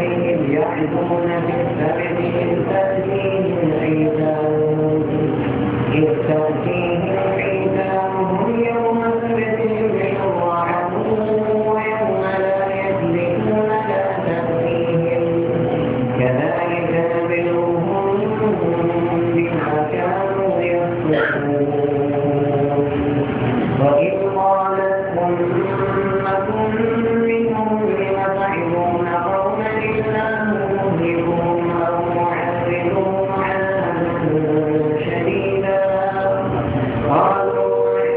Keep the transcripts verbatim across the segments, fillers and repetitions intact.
عليهم يعرفون بالسبت إذ تأتيهم حيتانهم إذ تأتيهم حيتانهم يوم سبتهم شرعا ويوم لا يسبتون لا تأتيهم كذلك نبلوهم بما كانوا يفسقون وإذ قالت أمة منهم لم تعظون قوما الله مهلكهم أو معذبهم عذابا شديدا قالوا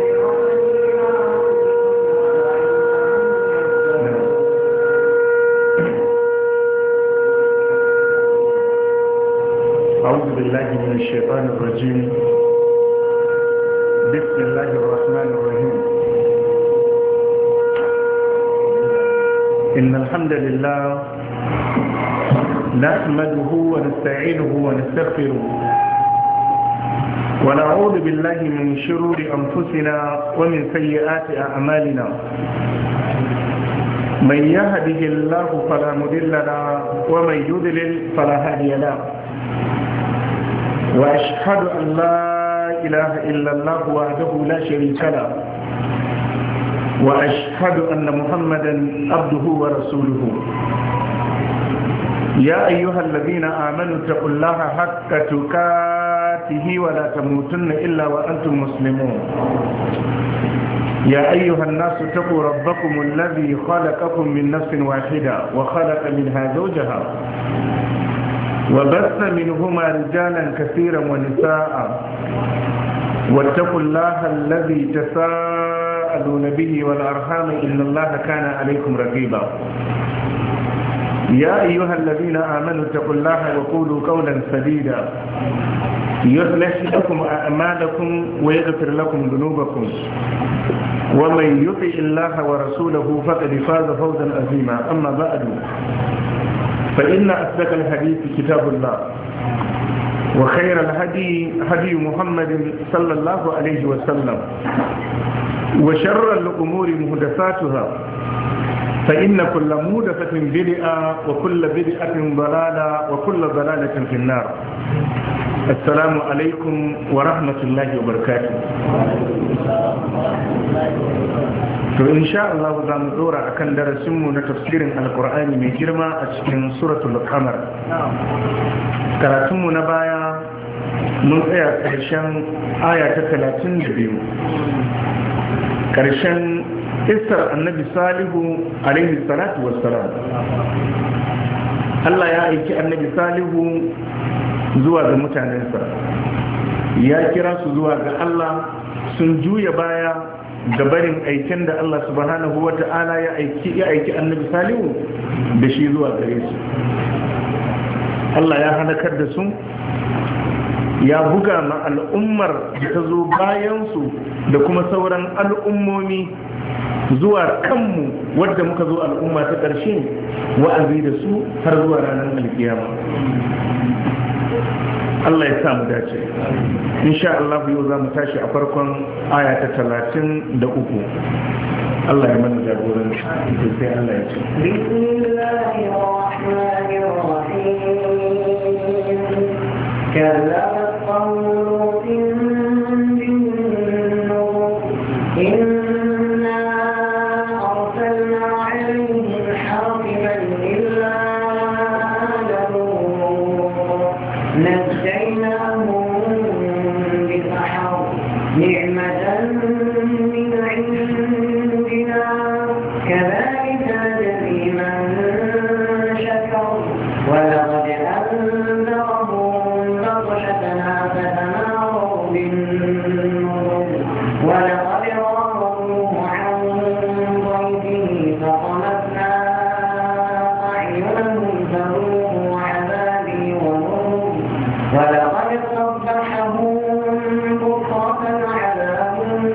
أعوذ بالله من الشيطان الرجيم. بسم الله الرحمن الرحيم. إن الحمد لله نحمده ونستعينه ونستغفره ونعوذ بالله من شرور أنفسنا ومن سيئات أعمالنا. من يهده الله فلا مضل له ومن يضلل فلا هادي له. وأشهد أن لا إله إلا الله وحده لا شريك له وأشهد أن محمدا عبده ورسوله. يا أيها الذين آمنوا اتقوا الله حق تقاته ولا تموتن إلا وأنتم مسلمون. يا أيها الناس اتقوا ربكم الذي خلقكم من نفس واحدة وخلق منها زوجها وبث منهما رجالا كثيرا ونساء واتقوا الله الذي تساءلون به والأرحام إن الله كان عليكم رقيبا. يا أيها الذين آمنوا اتقوا الله وقولوا قولا سديدا يصلح لكم أعمالكم ويغفر لكم ذنوبكم ومن يطع الله ورسوله فقد فاز فوزا عظيما. أما بعد فإن أصدق الحديث كتاب الله وخير الهدي هدي محمد صلى الله عليه وسلم وشر الأمور محدثاتها فإن كل محدثة بدعة وكل بدعة ضلالة وكل ضلالة في النار. السلام عليكم ورحمة الله وبركاته. to insha Allah za mu dora akan darasinmu na tafsirin alkur'ani mai girma a cikin suratul qamar. Karatunmu na baya mun tsaya ƙarshen aya ta talatin da biyu, ƙarshen isar annabi salihu alaihi salatu wassalam. Allah ya aiki annabi salihu zuwa ga mutanensa, ya kira su zuwa ga Allah, sun juya baya da barin aiken da Allah subhanahu wa ta'ala ya aiki ya aiki annabi salihu da shi zuwa gare su. Allah ya halakar da su, ya buga ma al'ummar da ta zo bayansu da kuma sauran al'ummomi zuwa kanmu wadda muka zo al'umma ta ƙarshe wa'azi da su har zuwa ranar alkiyama. Allah ya samu dace. insha Allah yau za mu tashi a farkon aya ta talatin da uku. Allah ya mana jagoranci sai Allah ya ce كذبت قوم لوط بالنذر إنا أرسلنا عليهم حاصبا إلا آل لوط نجيناهم بسحر نعمة من عندنا كذلك نجزي من شكر ولقد أنذرهم بطشتنا فتماروا بالنذر ولقد راودوه عن ضيفه فطمسنا أعينهم فذوقوا عذابي ونذر ولقد صبحهم بكرة عذاب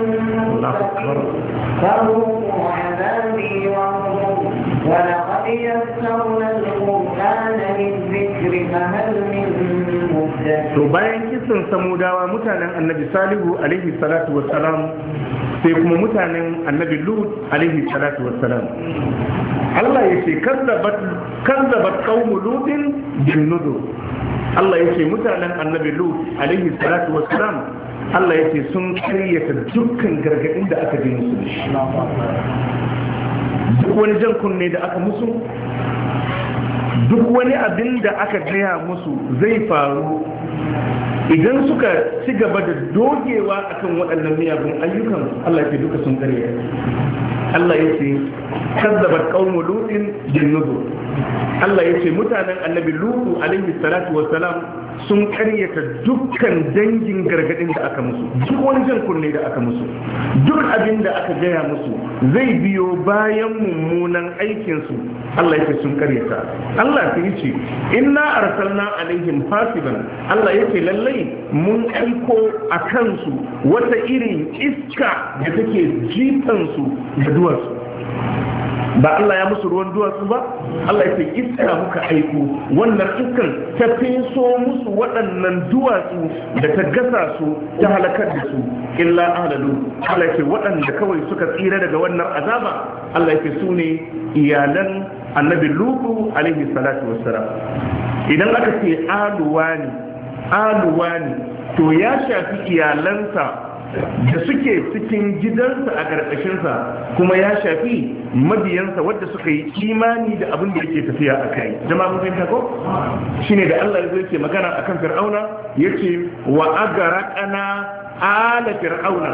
فذوقوا عذابي ونذر ولقد يسرنا القرآن للذكر فهل من مدكر مدكر. to bayan kisan samudawa mutanen annabi salihu alaihi salatu wassalam sai kuma mutanen annabi lut alaihi salatu wassalam. Allah ya ce kazzabat qaumu lutin bin nudur. Allah ya ce mutanen annabi lut alaihi salatu wassalam Allah ya ce sun karyata dukkan gargadin da aka ji musu da shi. Duk wani jan kunne da aka musu, duk wani abin da aka gaya musu zai faru idan suka ci gaba da dogewa akan waɗannan miyagun ayyukan, Allah ya ce duka sun karyata. Allah ya ce kazzabat qaumu lutin bin nudur. Allah ya ce mutanen annabi lutu alaihi salatu wassalam sun karyata dukkan dangin gargadin da aka musu, duk wani jan kunne da aka musu, duk abin da aka gaya musu zai biyo bayan mummunan aikinsu. Allah ya ce sun karyata. Allah ya ce inna arsalna alaihim hasiban. Allah ya ce lallai mun aiko a kansu wata irin iska da take jifansu da duwatsu. Ba Allah ya musu ruwan duwatsu ba, Allah ya ce iska muka aiko, wannan iskan ta feso musu waɗannan duwatsu da ta gasa su ta halakar da su. Illa ahlu, Allah ya ce waɗanda kawai suka tsira daga wannan azaba, Allah ya ce su ne iyalan annabi Lutu alaihi salatu wassalam. Idan aka ce aluwani aluwani to ya shafi iyalansa da suke cikin gidansa a ƙarƙashinsa, kuma ya shafi mabiyansa wadda suka yi imani da abin da yake tafiya a kai. Jama'a mun fahimta ko? Shine da Allah ya ke magana akan Fir'auna yace wa agaraqana ala fir'auna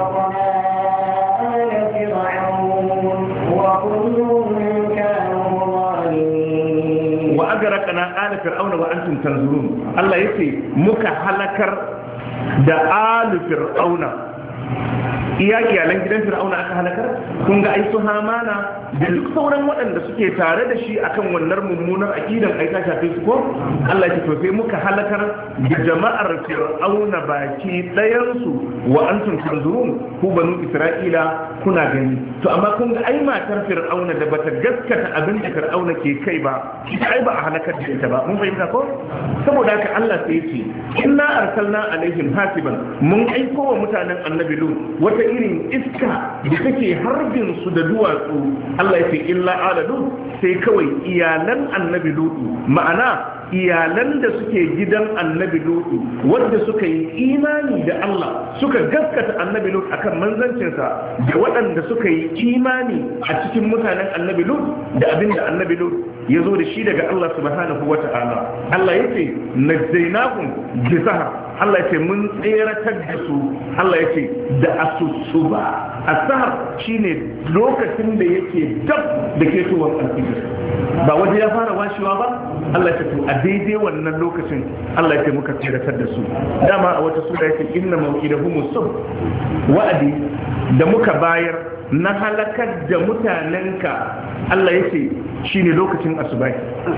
wa agaraqana ala fir'auna wa antum tanzurun. Allah yace muka halakar da alu fir'auna, iya iyalan gidan fir'auna aka halakar. Kun ga ai su hamana da duk sauran waɗanda suke tare da shi akan wannan mummunar aqidan ai ta shafe su ko. Allah ya to sai muka halakar da jama'ar fir'auna baki ɗayan su wa antum tanzurun, ku banu isra'ila kuna gani. To amma kun ga ai matar fir'auna da bata gaskata abin da fir'auna ke kai ba, ai ba a halakar da ita ba. Mun fahimta ko? Saboda haka Allah sai ya ce inna arsalna alaihim hasiban, mun aiko wa mutanen annabi lut wata irin iska da take harbin su da duwatsu. Allah ya ce illa ala lut, sai kawai iyalan annabi lut, ma'ana iyalan da suke gidan annabi lut wanda suka yi imani da Allah, suka gaskata annabi lut akan manzancinsa, da waɗanda suka yi imani a cikin mutanen annabi lut da abinda annabi lut ya zo da shi daga Allah subhanahu wa ta'ala. Allah ya ce najzainahum bi sahar. Allah ya ce mun tseratar da su. Allah ya ce da asusuba. Asahar shine lokacin da yake dab da ke tuwon alfijir, ba waje ya fara washewa ba. Allah ya ce to a daidai wannan lokacin Allah ya ce muka tseratar da su. Dama a wata sura yake inna mawqidahumus subh, wa'adi da muka bayar na halakar da mutanenka, Allah ya ce shi ne lokacin asubai.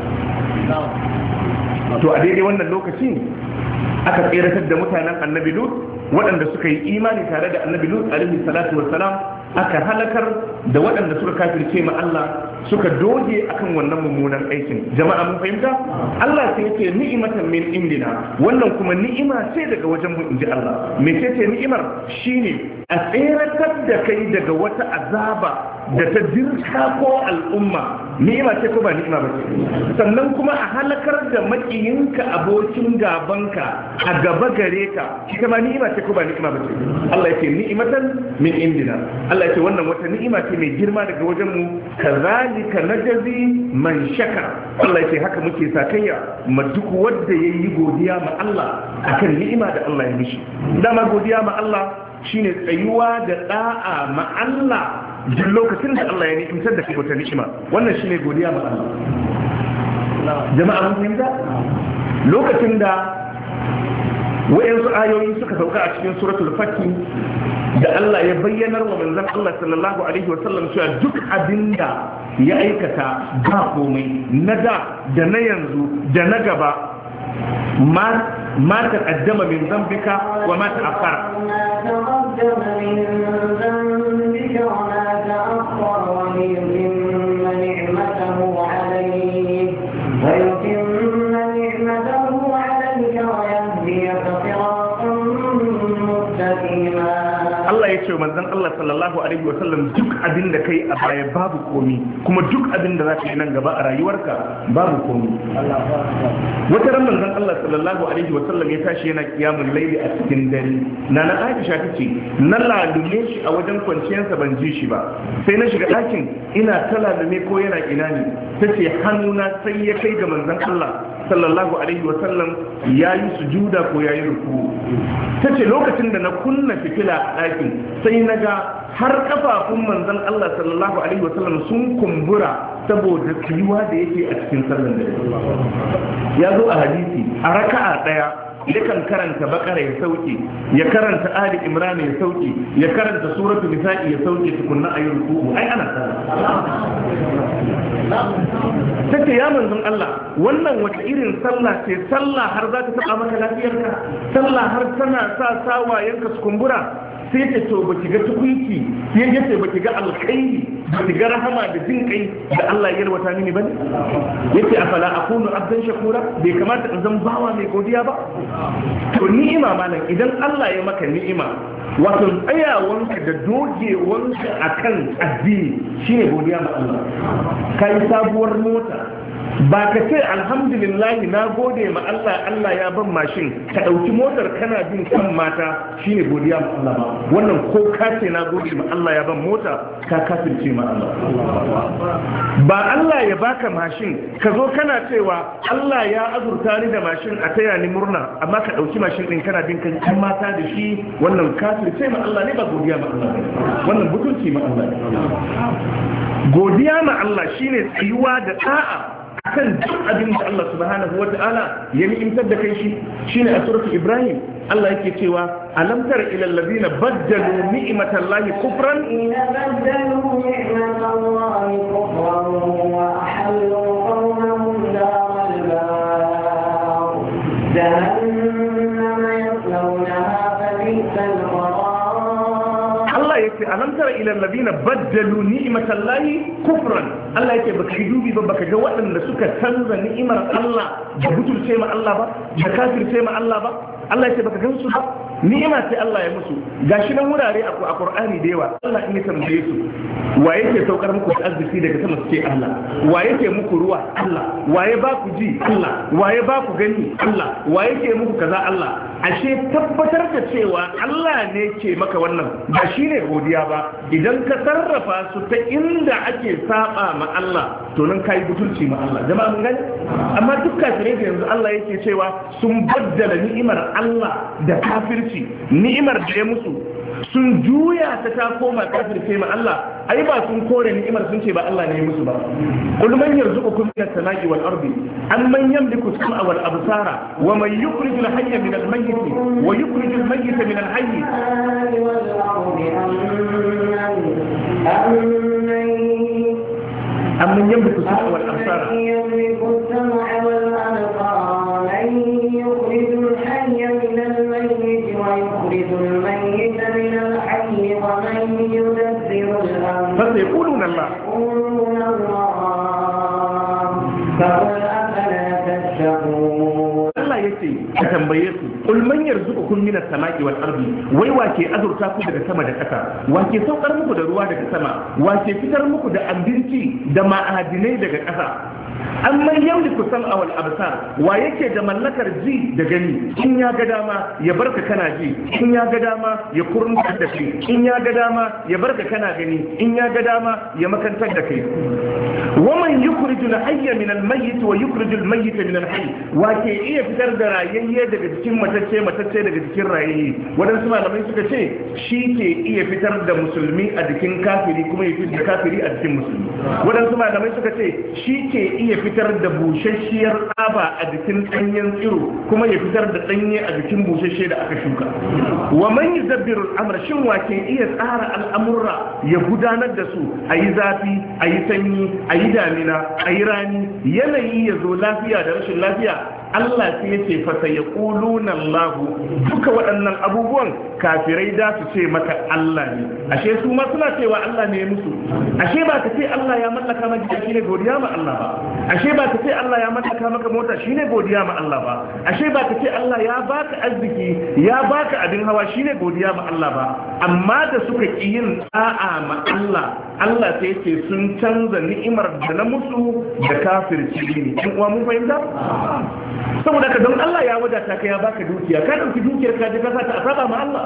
To a daidai wannan lokaci aka tseratar da mutanen annabi lut waɗanda suka yi imani tare da annabi lut alaihi salatu wassalam, aka halakar da waɗanda suka kafirce ma Allah suka doge akan wannan mummunan aikin. Jama'a mun fahimta? Allah sai yace ni'imatan min indina, wannan kuma ni'ima ce daga wajen mu inji Allah. Me ce ce ni'imar? Shine a tseratar da kai daga wata azaba da ta dirka ko al'umma. Ni'ima ce ko ba ni'ima ba ce? Sannan kuma a halakar da makiyinka abokin gabanka a gaba gare ka, ita ma ni'ima ce ko ba ni'ima ba ce? Allah ya ce ni'imatan min indina. Allah ya ce wannan wata ni'ima ce mai girma daga wajen mu, kazalika najzi man shakar. Allah ya ce haka muke sakayya ma duk wanda yayi godiya ma Allah akan ni'ima da Allah ya mishi. Dama godiya ma Allah shine tsayuwa da da'a ma Allah duk lokacin da Allah ya ni'imtar da kai wata ni'ima. Wannan shine godiya ma Allah. Jama'a mun fahimta? Lokacin da wayansu ayoyi suka sauka a cikin suratul Fatih da Allah ya bayyanar wa manzon Allah sallallahu alaihi wa sallam cewa duk abinda ya aikata ba komai na da da na yanzu da na gaba ma ma taqaddama min dhanbika wa ma ta'akhkhara ويتم نعمته عليك ويهديك Allah sallallahu alaihi wa sallam duk abin da kai a baya babu komi kuma duk abin da za ka yi nan gaba a rayuwarka babu komi. Wata ran manzon Allah sallallahu alaihi wa sallam ya tashi yana kiyamul laili a cikin dare. Nana Aisha tace na lalume shi a wajen kwanciyarsa ban ji shi ba, sai na shiga ɗakin ina ta lalume ko yana ina ne, tace hannuna sai ya kai ga manzon Allah sallallahu alaihi wa sallam yayi sujuda ko yayi ruku. Tace lokacin da na kunna fitila a ɗakin sai na ga har kafafun manzon Allah sallallahu alaihi wa sallam sun kumbura saboda tsayuwa da yake a cikin sallar dare. Ya zo a hadisi a raka'a ɗaya yakan karanta bakara ya sauke, ya karanta ali imran ya sauke, ya karanta suratul nisa'i ya sauke tukunna ayi ruku. Ai ana take ya manzon Allah wannan wata irin sallah ce, sallah har za ta taba maka lafiyarka, sallah har tana sa sawayenka su kumbura. Sai ta to baki ga tukunki, sai ya ce baki ga alkhairi, baki ga rahama da jin kai da Allah ya yarwata mini bane. Yace afala akunu abdan shakura, bai kamata in zan bawa mai godiya ba. To ni'ima malam, idan Allah ya maka ni'ima, wato tsayawanka da dogewanka akan addini shine godiya ma Allah. Kai sabuwar mota, ba ka ce alhamdulillahi na gode ma Allah, Allah ya ban mashin, ka ɗauki motar kana bin kan mata shine godiya ma Allah ba. Wannan ko ka ce na gode ma Allah ya ban mota, ka kafirce ma Allah. Ba Allah ya baka mashin ka zo kana cewa Allah ya azurta ni da mashin a taya ni murna, amma ka ɗauki mashin ɗin kana bin kan mata da shi, wannan kafirce ma Allah ne, ba godiya ma Allah ne, wannan butulci ma Allah ne. Godiya ma Allah shine tsayuwa da ta'a kan duk abin da Allah subhanahu wa ta'ala ya ni'imtar da kai shi. Shine a suratu Ibrahim Allah yake cewa alam tara ila allazina baddalu ni'matallahi kufran baddalu ni'matallahi kufran wa ahallu qawmahum daral ba'r jahannama yaslawnaha fa bi'sal qarar. Allah yake alam tara ila allazina baddalu ni'matallahi kufran. Allah yake baka yi dubi ba, baka ga waɗanda suka canza ni'imar Allah da butulce ma Allah ba, da kafirce ma Allah ba. Allah yake baka gansu ba, ni'ima sai Allah ya musu. Gashi nan wurare a Qur'ani da yawa Allah in ya tambaye su wa yake saukar muku da arziki daga sama, su ce Allah. Wa yake muku ruwa? Allah. Wa ya ba ku ji? Allah. Wa ya ba ku gani? Allah. Wa yake muku kaza? Allah. Ashe tabbatar da cewa Allah ne ke maka wannan ba shine godiya ba. Idan ka sarrafa su ta inda ake saba ma Allah, to nan kai butulci ma Allah. Jama'a mun gani? Amma duk kafirai da yanzu Allah yake cewa sun baddala ni'imar Allah da kafirci, ni'imar da ya musu sun juya ta ta koma kafirce ma Allah. Ai ba sun kore ni'imar sun ce ba Allah ne ya musu ba. Qul man yarzuqukum minas samai wal ardi amman yamliku as-sam'a wal absara wa man yukhrijul hayya min al-mayyit wa yukhrijul mayyita min al-hayy wal ardi amman amman yamliku as-sam'a wal absara yamliku as-sam'a wal absara man yukhrijul hayya min al-mayyit wa yukhrijul mayyita min al-hayy wa man yudabbiru al-amra فسيقولون الله يقولون الله فقل أفلا تتقون. Allah yace ka tambaye su kul man yarzuqukum minas samai wal ardi, wai wake azurta ku daga sama da ƙasa, wake saukar muku da ruwa daga sama, wake fitar muku da abinci da ma'adinai daga ƙasa. Amman yamliku sam'a wal absar, wa yake da mallakar ji da gani, in ya ga dama ya barka kana ji, in ya ga dama ya kurunta da kai, in ya ga dama ya barka kana gani, in ya ga dama ya makantar da kai. Wa man yukhrijul hayya min al-mayyit wa yukhrijul mayyita min al-hayy, wa ke iya fitar da rayayye daga cikin matacce, matacce daga cikin rayayye. Wadansu malamai suka ce shi ke iya fitar da musulmi a jikin kafiri kuma ya fitar da kafiri a jikin musulmi. Wadansu malamai suka ce shi ke iya fitar da busasshiyar tsaba a jikin danyen tsiro kuma ya fitar da danye a jikin busasshe da aka shuka. Wa man yuzabbiru al-amra, shin wa ke iya tsara al'amurra ya gudanar da su, ayi zafi, ayi sanyi, ayi damina, ayi rani, yanayi ya zo lafiya da rashin lafiya. Allah sai yace fa sayaquluna Allah duka waɗannan abubuwan kafirai da su ce maka Allah ne ashe su ma suna cewa Allah ne ya musu ashe ba ka ce Allah ya mallaka maka gida shine godiya ma Allah ba ashe ba ka ce Allah ya mallaka maka mota shine godiya ma Allah ba ashe ba ka ce Allah ya baka arziki ya baka abin hawa shine godiya ma Allah ba amma da suka ki yin da'a ma Allah Allah sai yace sun canza ni'imar da na musu da kafirci ne in uwa mun fahimta saboda ka don Allah ya wadata ka ya baka dukiya ka dauki dukiyar ka je ka sa ta asaba ma Allah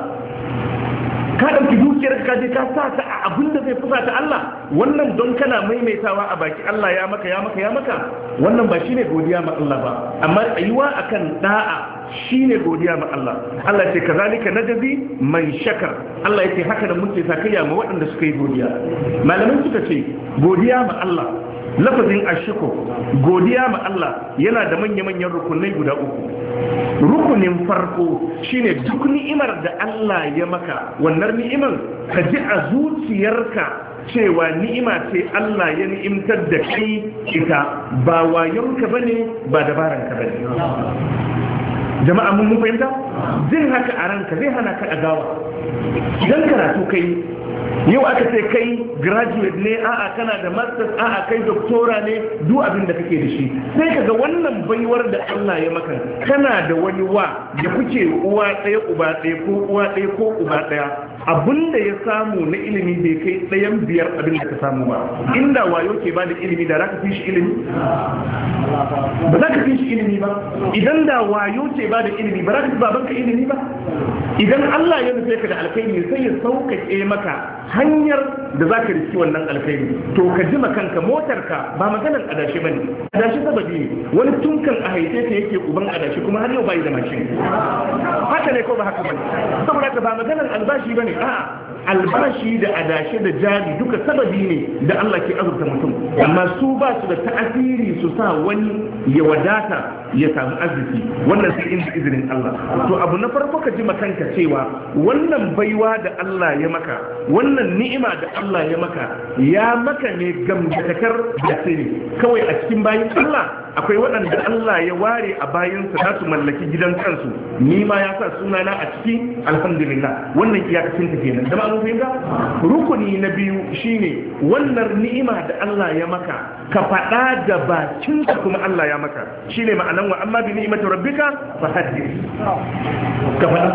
ka ɗauki dukiyar ka je ka sa ta a abin da zai fusa ta Allah wannan don kana maimaitawa a baki Allah ya maka ya maka ya maka wannan ba shine godiya ma Allah ba amma tsayuwa akan da'a shine godiya ma Allah Allah ce kazalika najzi man shakar Allah yake haka da muke sakayya ma waɗanda suka yi godiya malaman suka ce godiya ma Allah lafazin ashkur godiya ma Allah yana da manya-manyan rukunai guda uku rukunin farko shine duk ni'imar da Allah ya maka wannan ni'imar ka ji a zuciyarka cewa ni'ima ce Allah ya ni'imtar da kai ita ba wayonka bane ba dabaranka bane jama'a mun fahimta jin haka a ranka zai hana ka agawa idan karatu kai yau aka ce kai graduate ne a'a kana da masters a'a kai doctora ne duk abin da kake da shi sai kaga wannan baiwar da Allah ya maka kana da wani wa da kuke uwa ɗaya uba ɗaya ko uwa ɗaya ko uba ɗaya abinda ya samu na ilimi bai kai ɗayan biyar abin da ka samu ba inda wayo ke ba da ilimi da za ka fi shi ilimi ba za ka fi shi ilimi ba idan da wayo ce ba da ilimi ba za ka fi babanka ilimi ba idan Allah ya nufe ka da alkhairi sai ya sauƙaƙe maka hanyar da za ka riski wannan alkhairi to ka ji kanka motarka ba maganar adashi bane adashi sababi ne wani tunkan a haife ta yake uban adashi kuma har yau bai da mashin haka ne ko ba haka bane saboda ka ba maganar albashi bane a'a albashi da adashi da jari duka sababi ne da Allah ke azurta mutum amma su ba su da ta'asiri su sa wani ya wadata ya samu arziki wannan sai inda izinin Allah to abu na farko ka ji kanka cewa wannan baiwa da Allah ya maka wannan ni'ima da Allah ya maka ya maka ne gamdakar da sirri kawai a cikin bayin Allah akwai waɗanda Allah ya ware a bayansa za su mallaki gidan kansu ni ma ya sa sunana a ciki alhamdulillah wannan iyakacin ta kenan da ma'amun fahimta rukuni na biyu shine wannan ni'ima da Allah ya maka ka faɗa da bakinka kuma Allah ya maka shine ma'anan wa amma bi ni'imati rabbika fa haddith ka faɗa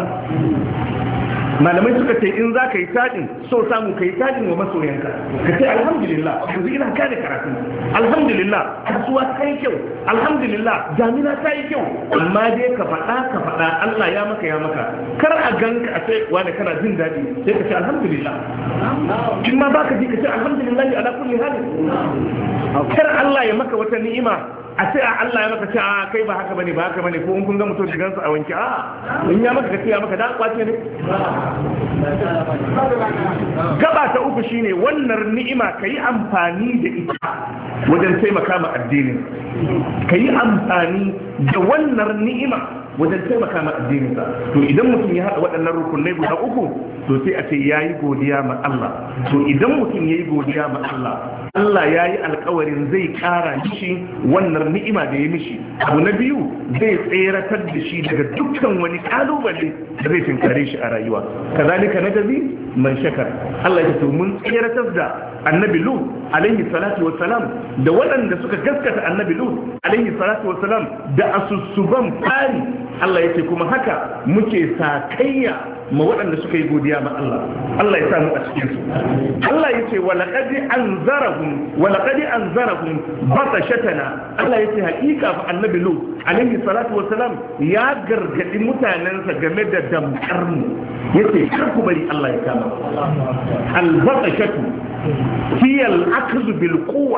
malamai suka ce in za ka yi tajin so samu ka yi tajin wa masoyanka ka ce alhamdulillah yanzu ina kare karatu alhamdulillah kasuwa ta yi kyau alhamdulillah damina ta yi kyau amma dai ka faɗa ka faɗa Allah ya maka ya maka kar a ganka a ce wani kana jin daɗi sai ka ce alhamdulillah in ma baka ji ka ce alhamdulillah ala kulli hali kar Allah ya maka wata ni'ima a ce a Allah ya maka ce a kai ba haka bane ba haka bane ko in kun ga mutum shigansa a wanke a in ya maka ka ce ya maka da kwace ne gaba ta uku shine wannan ni'ima kayi amfani da ita wajen taimaka ma addinin kayi amfani da wannan ni'ima wajen taimaka ma addinin sa to idan mutum ya haɗa waɗannan rukunai guda uku to sai a ce yayi godiya ma Allah to idan mutum yayi godiya ma Allah Allah ya yi alkawarin zai kara mishi wannan ni'ima da ya mishi abu na biyu zai tseratar da shi daga dukkan wani kalubale da zai tunkare shi a rayuwa kazalika najzi man shakar Allah ya ce mun tseratar da annabi Lut alaihi salatu wassalam da waɗanda suka gaskata annabi Lut alaihi salatu wassalam da asussuban fari Allah ya ce kuma haka muke sakayya ma waɗanda suka yi godiya ma Allah Allah ya samu a cikin su Allah ya ce wa laqad anzarahum wa laqad anzarahum batashatana Allah ya ce haƙiƙa fa annabi Lut alaihi salatu wassalam ya gargadi mutanensa game da damkar mu yace kar ku bari Allah ya kama al-batashatu hiya al-akhdhu bil quwwa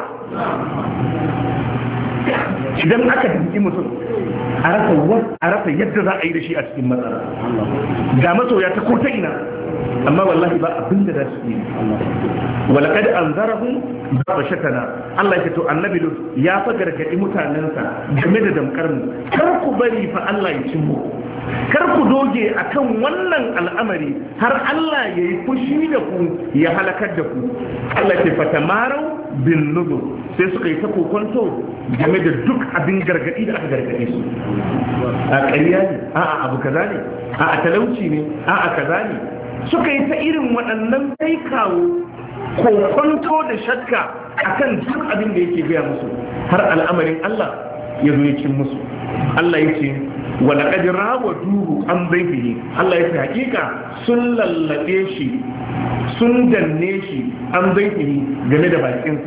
idan aka dinki mutum a rasa a rasa yadda za a yi da shi a cikin matsala ga masoya ta ko ta ina amma wallahi ba abin da za su yi walaqad anzarahum bashatana Allah ya to annabi ya fa gargadi mutanensa game da damkar mu kar ku bari fa Allah ya cin mu kar ku doge akan wannan al'amari har Allah ya yi fushi da ku ya halakar da ku Allah ya fatamaru bin nuzur sai suka yi ta kokonto game da duk abin gargadi da aka gargade su a ƙarya ne a'a abu kaza ne a'a talauci ne a'a kaza ne suka yi ta irin waɗannan kai kawo kokonto da shakka akan duk abin da yake gaya musu har al'amarin Allah ya zo ya cin musu Allah ya ce wa laqad rawaduhu an bayfihi Allah ya ce hakika sun lallabe shi sun danne shi an bayfihi game da bakinsa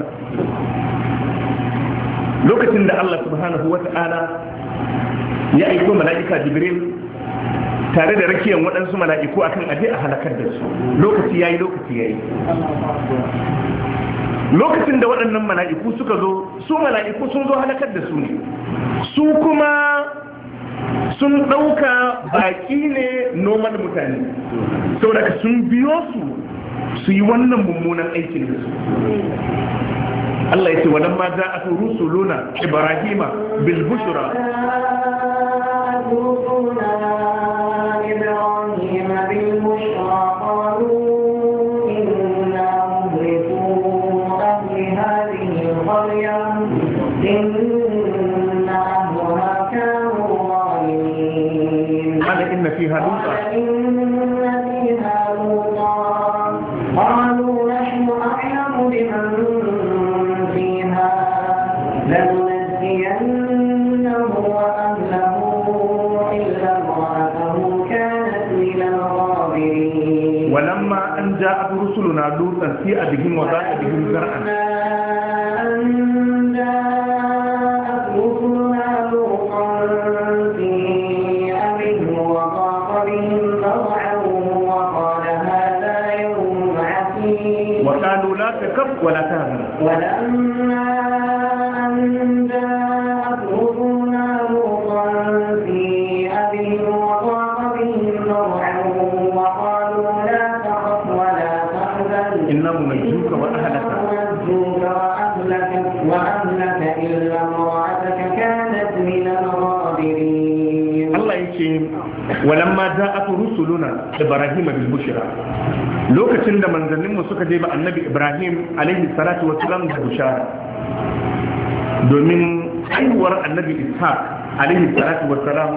lokacin da Allah subhanahu wata'ala ya aiko mala'ika Jibril tare da rakiyar waɗansu mala'iku akan aje a halakar da su lokaci yayi lokaci yayi lokacin da waɗannan mala'iku suka zo su mala'iku sun zo halakar da su ne su kuma sun ɗauka baƙi ne noman mutane saboda sun biyo su su yi wannan mummunan aikin da su Allah ya ce wa lamma ja'atu rusuluna ibrahima bil bushra قال إن فيها لوطا قالوا نحن أعلم بمن فيها لننجينه وأهله إلا امرأته كانت من الغابرين ولما أن جاءت رسلنا لوطا سيء بهم وضاق بهم زرعا تكف ولا تهزن ولما أن جاءت رسلنا لوطا سيء بهم وضاق بهم ذرعا وقالوا لا تخف ولا تحزن إنا منجوك وأهلك منجوك وأهلك وأهلك إلا امرأتك كانت من الغابرين الله يكرم ولما جاءت رسلنا إبراهيم بالبشرى lokacin da manzanninmu suka je ba annabi Ibrahim alaihi salatu wassalam da bushara domin haihuwar annabi Ishaq alaihi salatu wassalam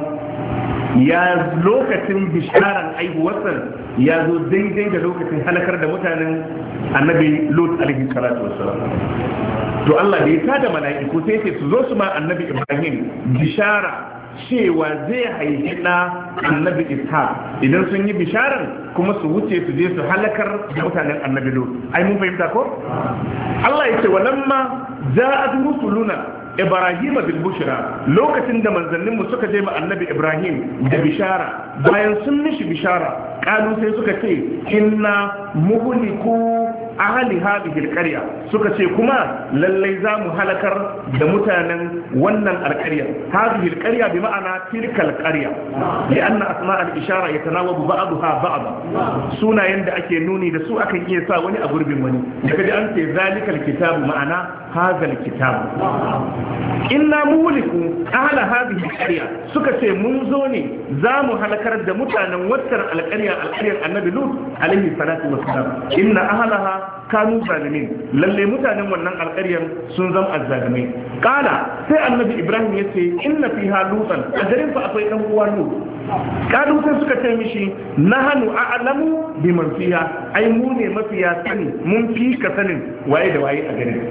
ya lokacin bisharan haihuwarsa ya zo daidai da lokacin halakar da mutanen annabi Lut alaihi salatu wassalam to Allah da ya tada mala'iku sai ce su zo su ma annabi Ibrahim bishara cewa zai haifi ɗa annabi ishaq idan sun yi bisharar kuma su wuce su je su halakar da mutanen annabi lut ai mun fahimta ko Allah ya ce walamma ja'at rusuluna ibrahim bil bushra lokacin da manzannin mu suka je ma annabi ibrahim da bishara bayan sun mishi bishara kalu sai suka ce inna muhliku ahli hadhihi alqarya suka ce kuma lallai za mu halakar da mutanen wannan alqarya hadhihi alqarya bi ma'ana tilka alqarya lianna asma' al-ishara yatanawabu ba'daha ba'd sunayen da ake nuni da su akan iya sa wani a gurbin wani daga da an ce zalikal kitabu ma'ana hadhal kitabu inna muhliku ahli hadhihi alqarya suka ce mun zo ne za mu halakar da mutanen wannan alqarya alqaryar annabi lut alaihi salatu wassalam inna ahlaha kanu zalimin lalle mutanen wannan alƙaryar sun zama azzalimai kala sai annabi ibrahim ya ce inna fiha lutan a garin fa akwai dan uwa lut kalu sai suka ce mishi nahanu a'lamu biman fiha ai mu ne mafiya sani mun fi ka sanin waye da waye a garin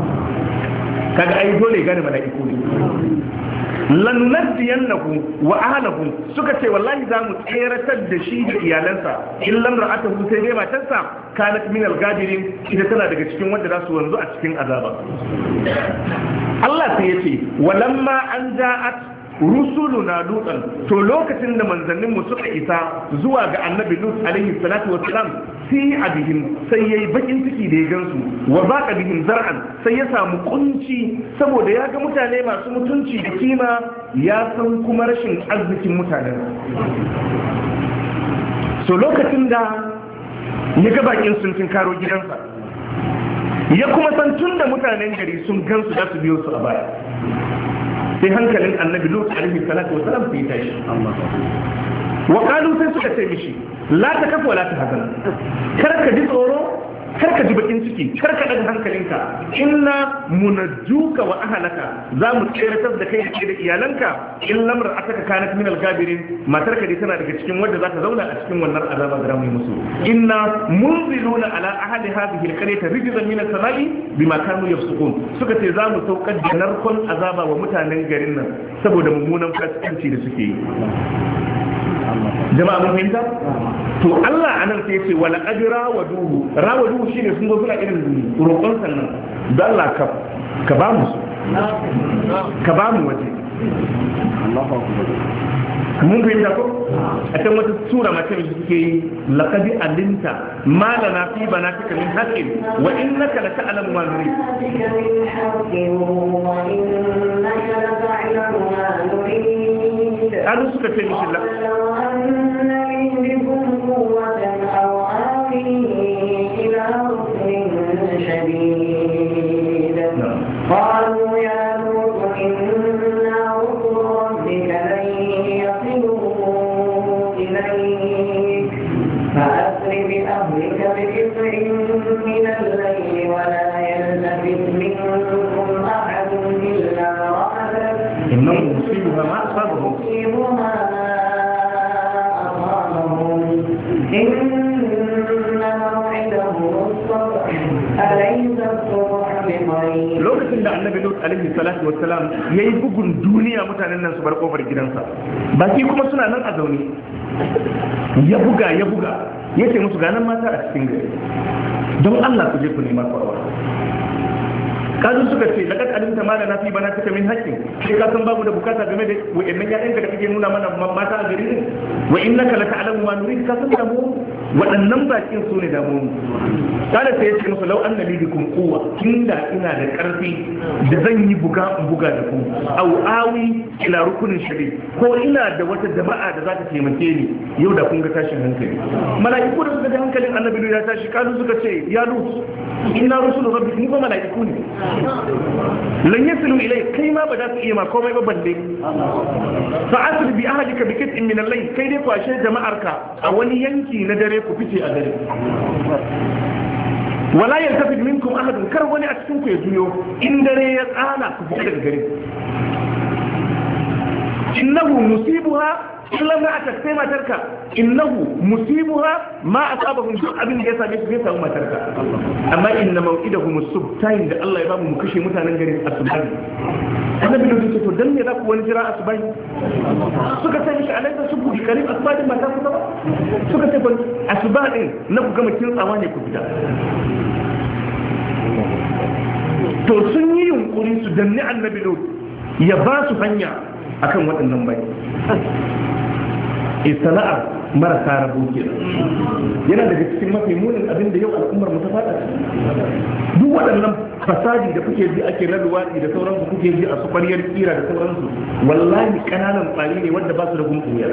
kaga ai dole gane mala'iku ne lanunaddiyannahu wa ahlahu suka ce wallahi za mu tseratar da shi da iyalansa illam ra'atuhu sai dai matarsa kanat min al-gadirin ita tana daga cikin wanda za su wanzu a cikin azaba Allah sai yace walamma an ja'at rusuluna lutan to lokacin da manzannin mu suka isa zuwa ga annabi lut alaihi salatu wassalam sai abihim sai yayi bakin ciki da ya gansu wa baqa bihim zar'an sai ya samu kunci saboda ya ga mutane masu mutunci da kima ya san kuma rashin arzikin mutanen so lokacin da ya ga bakin sun tinkaro gidansa ya kuma san tun da mutanen gari sun gansu da su biyo su a baya sai hankalin annabi lut alaihi salatu wasalam sai tashi wa qalu sai suka ce mishi la takaf wa la tahzan kar ka ji tsoro kar ka ji bakin ciki kar ka daga hankalinka inna munajjuka wa ahlaka za mu tseratar da kai da iyalanka in lamar ataka kanat min al-gabirin matar ka dai tana daga cikin wanda za ta zauna a cikin wannan azaba da ramu musu inna munziluna ala ahli hadhihi al-qaryati rijzan min as-sama'i bima kanu yafsukun suka ce za mu saukar da narkon azaba wa mutanen garin nan saboda mummunan fasikanci da suke yi jama'a mun fahimta to Allah anan sai yace wala ajra wa duhu rawaduhu shine sun zo suna irin roƙon sannan da Allah ka ka ba mu ka ba mu waje Allahu akbar mun fahimta ko a can wata sura mace da suke yi laqad alimta ma lana fi banatika min haqqin wa innaka la ta'lamu ma nurid an suka ce mishi la قالوا يا لوط إنا رسل ربك لن يصلوا إليك فأسر بأهلك بقطع من الليل ولا يلتفت منكم أحد إلا امرأتك إنه مصيبها ما أصابهم مصيبها ما أصابهم إن موعدهم الصبح أليس الصبح lokacin da annabi lut alaihi salatu wassalam yayi bugun duniya mutanen nan su bar kofar gidansa baki kuma suna nan a zaune ya buga ya buga yace musu ganan mata a cikin gari don Allah ku je ku nema ku aure kazu suka ce laqad alimta ma lana fi banatika min haqqin sai ka san babu da bukata game da wayannan ƴaƴan da kake nuna mana mata a gari ne wa innaka la ta'lamu ma nurid ka san da mu waɗannan bakin su ne da mu kada sai ya ce musu lau annabi bikum quwwa inda ina da ƙarfi da zan yi buga buga da ku au awi ila rukunin shari ko ina da wata jama'a da za ta taimake ni yau da kun ga tashin hankali mala'iku da suka ga hankalin annabi ya tashi kazu suka ce ya lut inna rusulu rabbika ni ba mala'iku ne lan yasilu ilai kai ma ba za su iya ma komai ba balle fa asri bi ahlika bi kit'in min al-layl kai dai kwashe jama'arka a wani yanki na dare ku fice a dare wala yaltafid minkum ahadun kar wani a cikin ku ya juyo in dare ya tsala ku fita daga gare innahu musibuha illa ma ataktai matarka innahu musibuha ma asabahum duk abin da ya same su zai samu matarka amma inna maw'idahum as-subh tayin da Allah ya bamu mu kashe mutanen garin asubahi annabi da ce to dan me za ku wani jira asubahi suka sai shi alaika subu bi karim asbahi mata ku ba suka ce ban asubahi na ku gama kin tsawa ne ku fita to sun yi yunkuri su danne annabi lut ya ba su hanya akan waɗannan bai sana'ar marasa rabo ke yana daga cikin mafi munin abin da yau al'ummar mu ta fada duk waɗannan fasadi da kuke ji ake na luwaɗi da sauransu kuke ji a su ƙwariyar kira da sauransu wallahi ƙananan tsari ne wanda ba su da gumɓuyar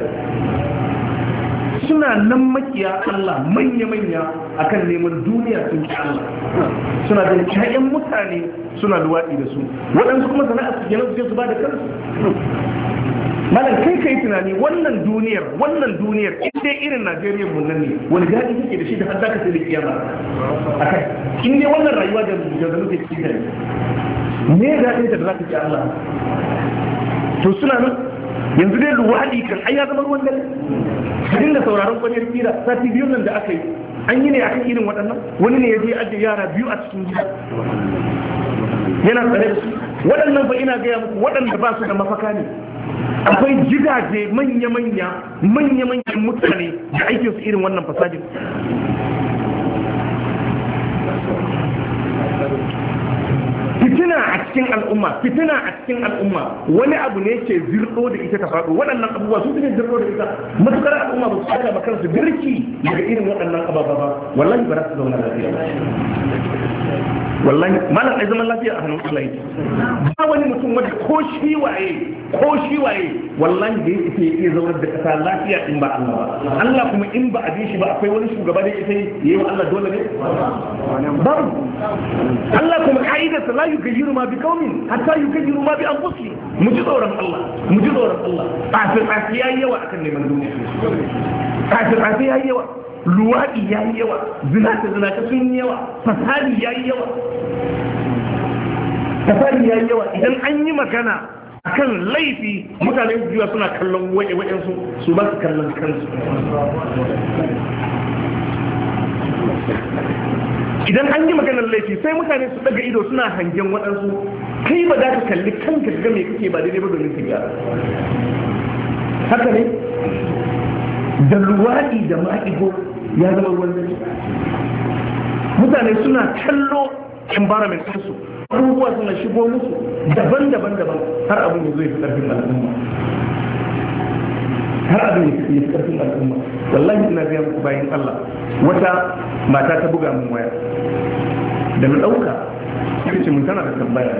suna nan makiya Allah manya-manya akan neman duniya sun ci Allah suna da ƴaƴan mutane suna luwaɗi da su waɗansu kuma sana'a su kenan su je su ba da kansu malam kai kai tunani wannan duniyar wannan duniyar in dai irin Najeriya mun nan ne wani daɗi kake da shi da har zaka sai da kiyama akai in dai wannan rayuwa da da muke ciki ne me daɗin da zaka ci Allah to suna nan yanzu dai luwaɗi kan ai ya zama ruwan dare ka dinga sauraron kwaniyar kira sati biyun nan da aka yi an yi ne akan irin waɗannan wani ne ya je ajiye yara biyu a cikin gida yana tsare da su waɗannan fa ina gaya muku waɗanda ba su da mafaka ne akwai gidaje manya-manya manya-manyan mutane da aikinsu irin wannan fasadin fitina a cikin al'umma fitina a cikin al'umma wani abu ne ke zirɗo da ita ta faɗo waɗannan abubuwa su ne zirɗo da ita matukar al'umma ba su saka ma kansu birki daga irin waɗannan ababa ba wallahi ba za su zauna lafiya wallahi malam ai zaman lafiya a hannun Allah yake ba wani mutum wanda ko shi waye ko shi waye wallahi da yake iya zaunar da kasa lafiya in ba Allah ba Allah kuma in ba a bi shi ba akwai wani shugaba da yake yi wa Allah dole ne babu Allah kuma kaidarsa la yukayyiru ma bi qaumin hatta yukayyiru ma bi anfusihim mu ji tsoron Allah mu ji tsoron Allah kafir kafir yayi yawa akan neman duniya kafir kafir yayi yawa luwaɗi ya yi yawa, zinata zinata sun yi yawa, fasadi ya yi yawa. Fasadi ya yi yawa idan an yi magana akan laifi mutane biyu suna kallon waje wajen su su ba su kallon kansu. Idan an yi maganar laifi sai mutane su daga ido suna hangen waɗansu, kai ba za ka kalli kanka ga me kake ba daidai ba domin ka gyara. Haka ne da luwaɗi da ma'igo ya zama ruwan dare. Mutane suna kallo environment ɗinsu, abubuwa suna shigo musu daban-daban daban har abin ya zo ya fi ƙarfin al'umma. Har abin ya fi ƙarfin al'umma. Wallahi ina gaya muku bayan Allah, wata mata ta buga min waya da na ɗauka ita ce mun tana da tambaya.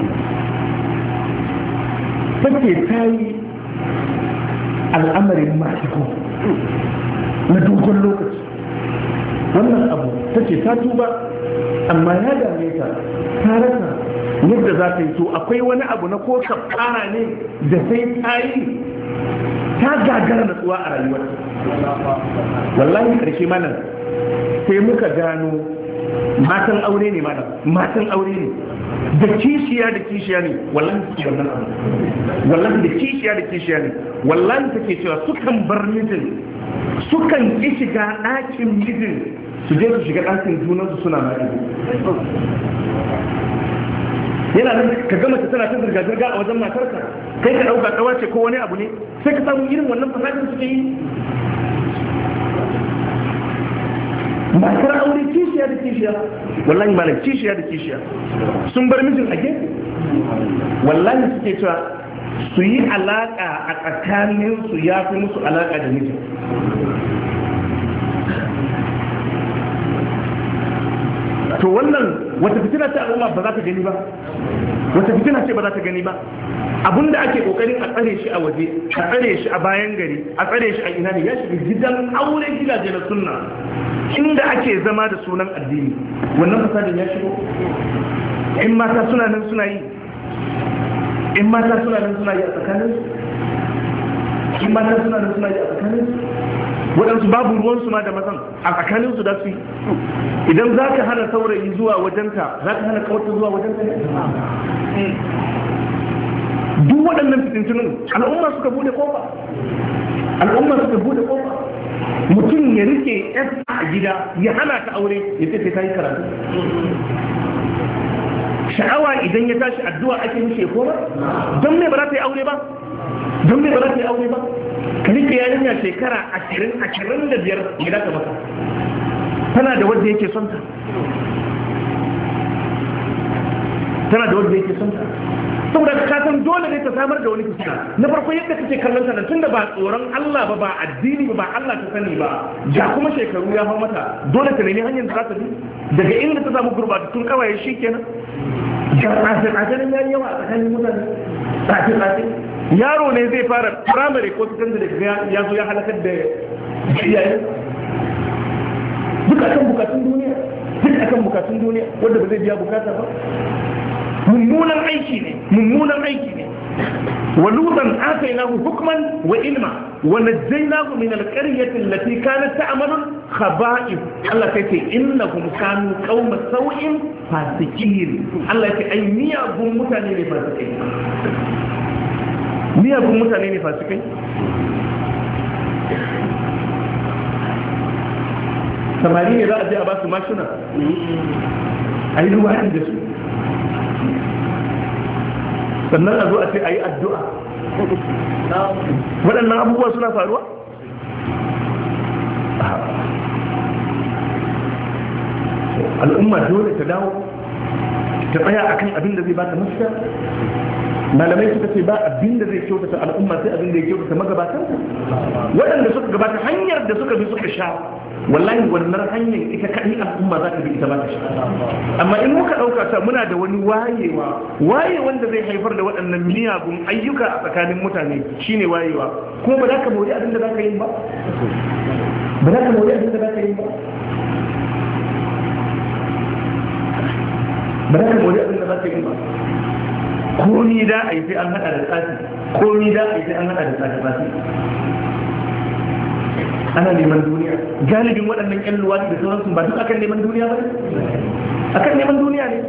Take ta yi al'amarin ma'aiko na dogon lokaci. Wannan abu ta ce ta tuba amma ya dame ta, ta rasa yadda za ta yi. To akwai wani abu na ko kafara ne da sai ta yi, ta gagara natsuwa a rayuwar. Wallahi karshe mana sai muka gano matan aure ne mana matan aure ne da kishiya da kishiya ne. Wallahi suke wannan abu, wallahi da kishiya da kishiya ne. Wallahi take cewa sukan bar mijin, sukan ki shiga ɗakin mijin, su je su shiga ɗakin junansu suna maɗi. Yana nan ka gama ta tana ta zirga-zirga a wajen matarka, kai ka ɗauka ƙawa ce ko wani abu ne, sai ka samu irin wannan fasadin suke yi. Matar aure kishiya da kishiya, wallahi malam kishiya da kishiya sun bar mijin a gefe. Wallahi suke cewa su yi alaƙa a tsakaninsu ya fi musu alaƙa da mijin. To wannan wata fitina ce al'umma ba za ta gani ba, wata fitina ce ba za ta gani ba. Abinda ake kokarin a tsare shi a waje, a tsare shi a bayan gari, a tsare shi a ina ne, ya shiga gidan aure, gidaje na sunna inda ake zama da sunan addini. Wannan fasadin ya shigo. In mata suna nan suna yi, in mata suna nan suna yi a tsakaninsu, in mata suna nan suna yi a tsakaninsu. Waɗansu babu ruwansu ma da mazan a tsakaninsu da su yi. Idan za ka hana saurayi zuwa wajenta, za ka hana kawarta zuwa wajenta ne? Duk waɗannan fitintunin al'umma suka bude kofa, al'umma suka bude kofa. Mutum ya rike yasa a gida ya hana ta aure, ya ce ta yi karatu. Sha'awa idan ya tashi addu'a ake mishi ya koma? Don me ba za ta yi aure ba? Don me ba za ta yi aure ba? Ka rike yarinya shekara ashirin ashirin da biyar ya daga maka. Tana da wanda yake son ta. Tana da wanda yake son ta. Saboda ka san dole ne ta samar da wani fitina. Na farko yadda kake kallon ta nan, tunda ba tsoron Allah ba, ba addini ba, ba Allah ta sani ba, ga kuma shekaru ya hau mata, dole ta nemi hanyar da za ta bi. Daga inda ta samu gurbatattun kawaye shi kenan. Ga tsafe-tsafe ya yi yawa a tsakanin mutane. Tsafe-tsafe. Yaro ne zai fara firamare ko sakandare da ya zo ya halakar da iyaye. Duk akan bukatun duniya, duk akan bukatun duniya wanda ba zai biya bukata ba. Mummunan aiki ne, mummunan aiki ne. Wa lutan atainahu hukman wa ilma wa najjaynahu min alqaryati allati kanat ta'malu khaba'ith. Allah yake innahum kanu qauma sau'in fasikin. Allah yake ai miyagun mutane ne fasikai. Miyagun mutane ne fasikai. Samari ne za a je a ba su mashina a yi ruwaɗi da su, sannan a zo a ce a yi addu'a. Waɗannan abubuwa suna faruwa? Al'umma dole ta dawo ta tsaya akan abin da zai ba ta mafita. Malamai suka ce ba abin da zai kyautata al'umma sai abin da ya kyautata magabatan. Waɗanda suka gabata hanyar da suka bi suka sha, wallahi wannan hanyar ita kaɗai al'umma za ta bi ita ba ta sha. Amma in muka ɗauka ta muna da wani wayewa, waye wanda zai haifar da waɗannan miyagun ayyuka a tsakanin mutane shine wayewa, kuma ba za ka mori abin da za ka yi ba, ba za ka mori abin da za ka yi ba, ba za ka mori abin da za ka yi ba. Komi da a yi sai an haɗa da tsafi, komi da a yi sai an haɗa da tsafi. Ana neman duniya. galibin waɗannan ƴan luwadi da sauransu ba duk akan neman duniya ba akan neman duniya ne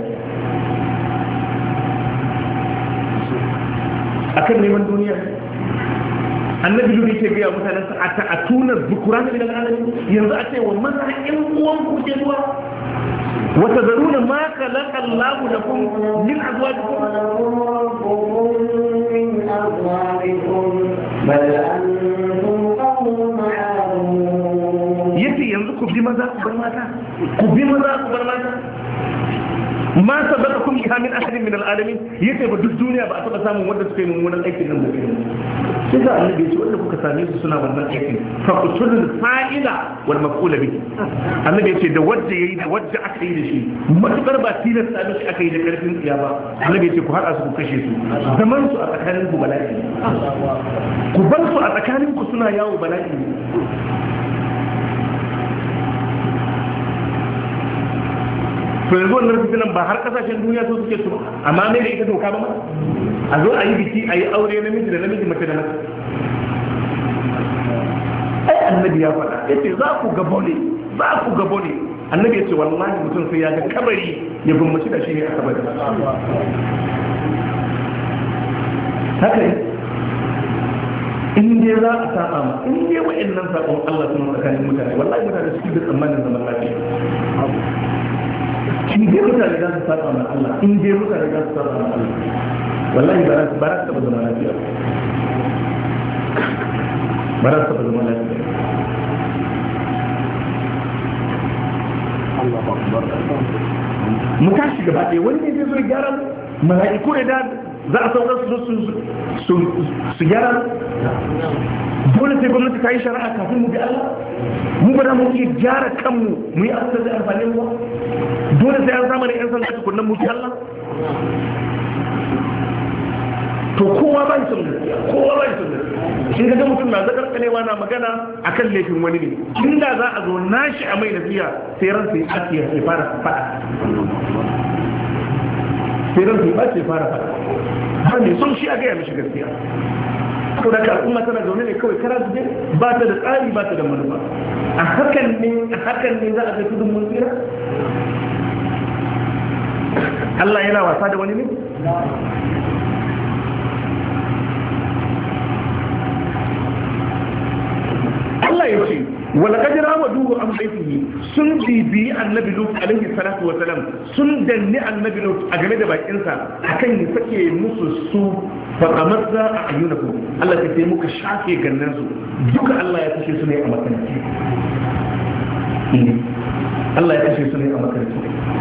akan neman duniya annabi luri ke gaya mutanen sa a ta'atuna zukura min al-alamin yanzu a ce wa maza ƴan uwan ku ke zuwa wa tadruna ma khalaqa Allahu lakum min azwajikum min azwajikum bal antum qawmun 'adun yace yanzu ku bi maza ku bar mata ku bi maza ku bar mata ma sabaqakum biha min ahadin min al-alamin yace ba duk duniya ba a taba samun wanda suka yi mummunan aikin nan da kai sai da annabi ya ce wanda kuka same su suna wannan aikin fa qutul fa'ila wal maf'ul bihi annabi ya ce da wanda yayi da wanda aka yi da shi matukar ba tilasta da shi aka yi da karfin tsiya ba annabi ya ce ku hada su ku kashe su zaman su a tsakanin ku bala'i ku bar su a tsakanin ku suna yawo bala'i to yanzu wannan fitinan ba har kasashen duniya su suke su amma mai da ita doka ba ma a zo a yi biki a yi aure namiji da namiji mace da mace ai annabi ya faɗa ya ce za ku gabo ne za ku gabo ne annabi ya ce wallahi mutum sai ya ga kabari ya gummaci da shi ne a kabari haka ne in dai za a saba ma in dai wa'annan sabon Allah suna tsakanin mutane wallahi mutane su da tsammanin zaman lafiya in dai mutane za su saba ma Allah in dai mutane za su saba ma Allah wallahi ba za su ba za su taba zama lafiya ba za su taba zama lafiya Allahu akbar mu tashi gaba ɗaya wani ne zai zo gyara mala'iku ne da za a saukar su su gyara dole sai gwamnati ta yi shari'a kafin mu bi Allah mu ba da mu iya gyara kanmu mu yi abin da zai amfani mu dole sai an samu da yan sanda tukunan mu bi Allah to kowa ba shi gaskiya kowa ba shi gaskiya in ga mutum na zakar kalewa na magana akan laifin wani ne inda za a zo nashi a mai nasiya sai ran sai ake ya fara fada sai ran sai ba ce fara fada har mai son shi a gaya mishi gaskiya ko da al'umma tana zaune ne kawai kara zube ba ta da tsari ba ta da manufa a hakan ne a hakan ne za a ga tudun mun tsira Allah yana wasa da wani ne Allah ya ce wala kadira wa duhu an baitihi sun bibi annabi lut alaihi salatu wa salam sun danni annabi lut a game da bakin sa akan ya sake musu su fa amarza a ayyunakum Allah ya ce muka shafe gannan su duka Allah ya kashe su ne a makanci Allah ya kashe su ne a makanci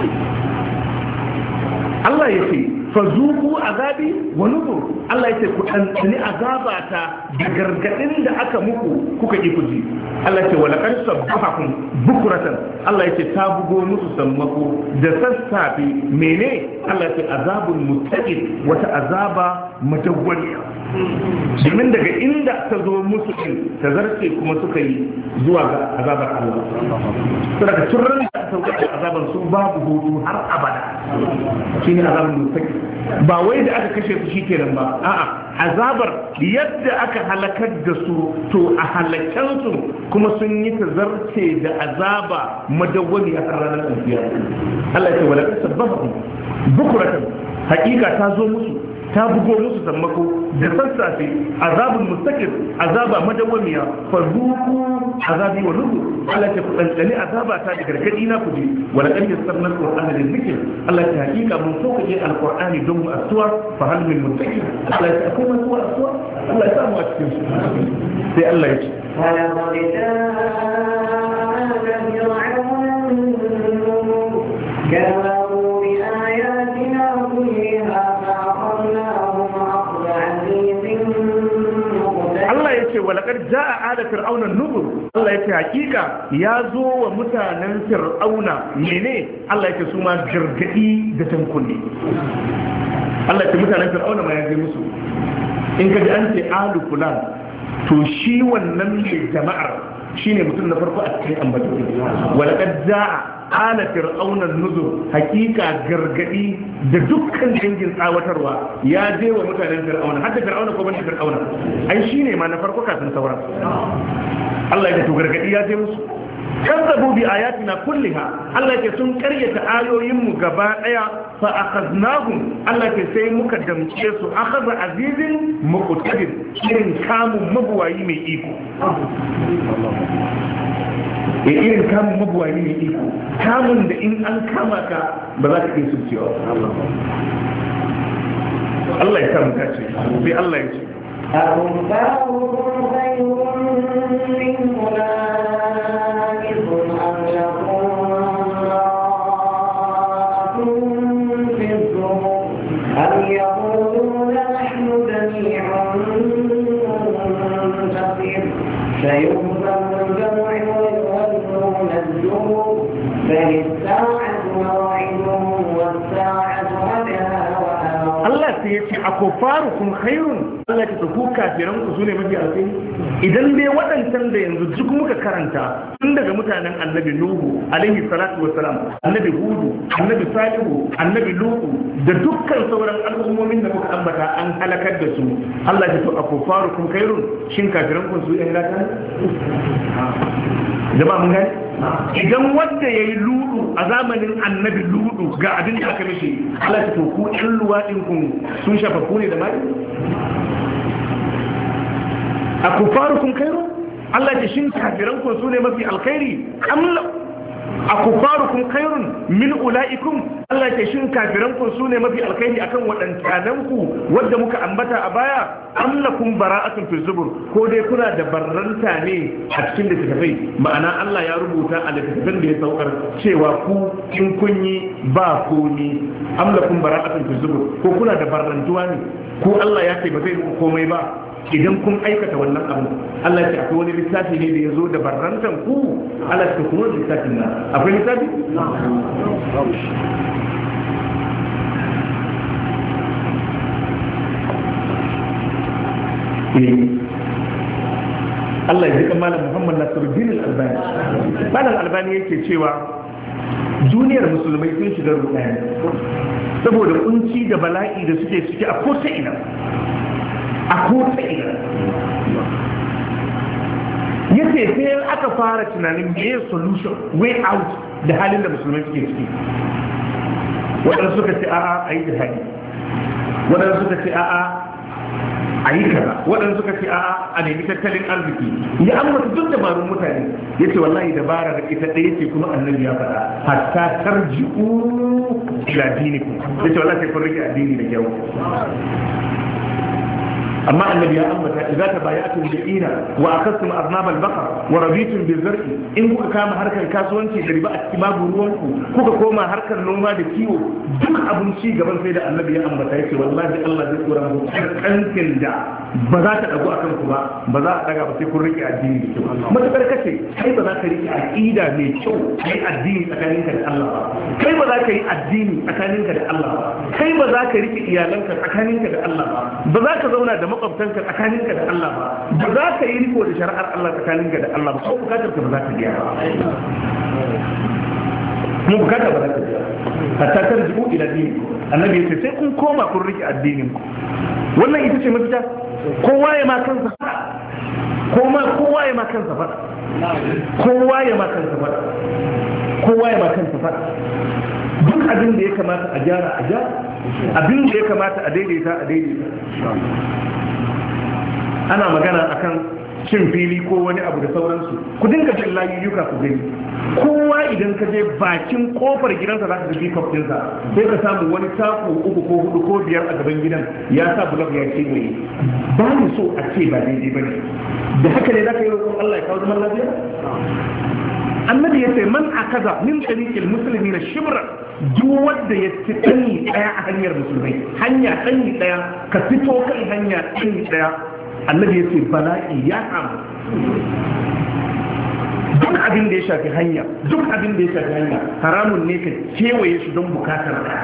Allah ya ce fazuku azabi wa nuzur Allah ya ce ku tantani azabata da gargadin da aka muku kuka ki kuji Allah ya ce wala qad sabbahakum bukratan Allah ya ce ta bugo musu sammako da sassafe mene Allah ya ce azabul mustaqim wata azaba madawwaliya domin daga inda ta zo musu din ta zarce kuma suka yi zuwa ga azabar Allah saboda turran da sauka da azaban su babu hutu har abada shine azabul mustaqim ba wai da aka kashe su shikenan ba a'a azabar yadda aka halakar da su to a halakan su kuma sun yi tazarce da azaba madawwami a ranar alkiyama Allah ya ce wala sabbahu bukratan hakika ta zo musu ta bugo musu sammako da sassafe azabul mustaqim azaba madawwamiya fa zuku azabi wa nuzur Allah ta kudantsani azaba ta da gargadi na kuje wala kan yasarna alqur'ana lil zikr Allah ta hakika mun so kaje alqur'ani don mu asuwa fa hal min muttaqin Allah ta kuma suwa asuwa Allah ya samu a cikin su sai Allah ya ce كانوا بآياتنا كلها فأخذناهم أخذ عزيز Allah ya ce walakar ja'a ala fir'auna nubur Allah ya ce hakika ya zo wa mutanen fir'auna mene Allah ya ce su ma gargadi da tankunni Allah ya ce mutanen fir'auna ma ya je musu in ka ji an ce alu fulan to shi wannan mai jama'ar shine mutum na farko a cikin ambato walakar ja'a ala fir'auna nuzur hakika gargadi da dukkan dangin tsawatarwa ya je wa mutanen fir'auna hadda fir'auna ko banda fir'auna ai shine ma na farko kafin sauran Allah ya to gargadi ya je musu kazzabu bi ayatina kulliha Allah ke sun karyata ayoyin mu gaba daya fa akhaznahum Allah ke sai muka damce su akhadha azizin muqtadir irin kamun mabuwayi mai iko e irin kamun mabuwayi mai iko kamun da in an kama ka ba za ka iya subcewa Allah ya kama kace sai Allah ya ce أَأُنبَأُكُمْ خَيْرٌ مِّنْ أُولَٰئِكُمْ أَمْ لَكُمْ بَرَاءَةٌ فِي الزُّبُرِ أَمْ يَقُولُونَ نَحْنُ جَمِيعٌ مُّنتَصِرٌ سَيُهْزَمُ الْجَمْعُ وَيُوَلُّونَ الدُّبُرَ بَلِ السَّاعَةُ مَوْعِدُهُمْ وَالسَّاعَةُ أَدْهَىٰ Allah sai ya ce a kufarukum khairun Allah ya tafi kafiran ku sune mafi alkhairi idan dai waɗancan da yanzu duk muka karanta tun daga mutanen annabi Nuhu alaihi salatu wassalam annabi Hudu annabi Salihu annabi Lutu da dukkan sauran al'ummomin da muka ambata an halakar da su Allah ya tafi a kufarukum khairun shin kafiran ku su yan gata jama'a mun gani idan wanda yayi ludu a zamanin annabi ludu ga abin da aka mishi Allah ya tafi ku ɗan luwaɗin ku sun shafa ku ne da mai a kufarukum khairu Allah ya shin kafiran ku su ne mafi alkhairi amla a kufarukum khairun min ulaikum Allah ya shin kafiran ku su ne mafi alkhairi akan wadannan ku wanda muka ambata a baya amlakum bara'atun fi zubur ko dai kuna da barranta ne a cikin littafai ma'ana Allah ya rubuta a littafin da ya saukar cewa ku in kun yi ba ku ni amlakum bara'atun fi zubur ko kuna da barrantuwa ne ko Allah ya ce ba zai muku komai ba idan kun aikata wannan abu Allah ya ce akwai wani littafi ne da ya zo da barrantan ku Allah ya kuma littafin na akwai littafi Allah ya ji malam Muhammad Nasiruddin Al-Albani malam Albani yake cewa duniyar musulmai sun shiga rudani saboda kunci da bala'i da suke ciki a kota ina a kota ina yace sai aka fara tunanin me solution way out da halin da musulmai suke ciki wadanda suka ce a'a ayi jihadi wadanda suka ce a'a ayi kaza wadanda suka ce a'a a nemi tattalin arziki ya amma duk dabarun mutane yace wallahi dabara da ita ɗaya ce kuma annabi ya faɗa hatta tarji'u ila dinikum yace wallahi sai kun rike addini da kyau amma annabi ya ambata idza tabaya'tum bil-ina wa akhadtum arnab al-baqar wa raditum bil-zar'i in kuka kama harkar kasuwanci da riba a cikin babu ruwanku kuka koma harkar noma da kiwo duk abun ci gaban sai da annabi ya ambata yace wallahi Allah zai tsora muku kankin da ba za ta dago akan ku ba ba za a daga ba sai kun rike addini da kyau matakar kace kai ba za ka rike aqida mai kyau kai addini tsakaninka da Allah ba kai ba za ka yi addini tsakaninka da Allah ba kai ba za ka rike iyalanka tsakaninka da Allah ba ba za ka zauna da makwabtanka tsakaninka da Allah ba ba za ka yi riko da shari'ar Allah tsakaninka da Allah ba ko bukatar ka ba za ka biya ba mu bukatar ba za ka biya hatta tarji'u ila dini annabi yace sai kun koma kun rike addinin ku wannan ita ce mafita kowa ya ma kansa kowa kowa ya ma kansa fada kowa ya ma kansa fada kowa ya ma kansa fada duk abin da ya kamata a gyara a gyara abin da ya kamata a daidaita a daidaita ana magana akan cin fili ko wani abu da sauransu ku dinga jin layuyyuka ku gani kowa idan ka je bakin kofar gidansa za ka ga bikop ɗinsa sai ka samu wani taku uku ko hudu ko biyar a gaban gidan ya sa bulog ya ce mai ba ni so a ce ba daidai ba ne da haka ne za ka yi roƙon Allah ya kawo zaman lafiya annabi ya ce man akaza min tariqil muslimina shibra duk wanda ya ci ɗani ɗaya a hanyar musulmai hanya ɗani ɗaya ka fito kan hanya ɗani ɗaya annabi ya ce bala'i ya samu duk abin da ya shafi hanya duk abin da ya shafi hanya haramun ne ka kewaye shi don bukatar ka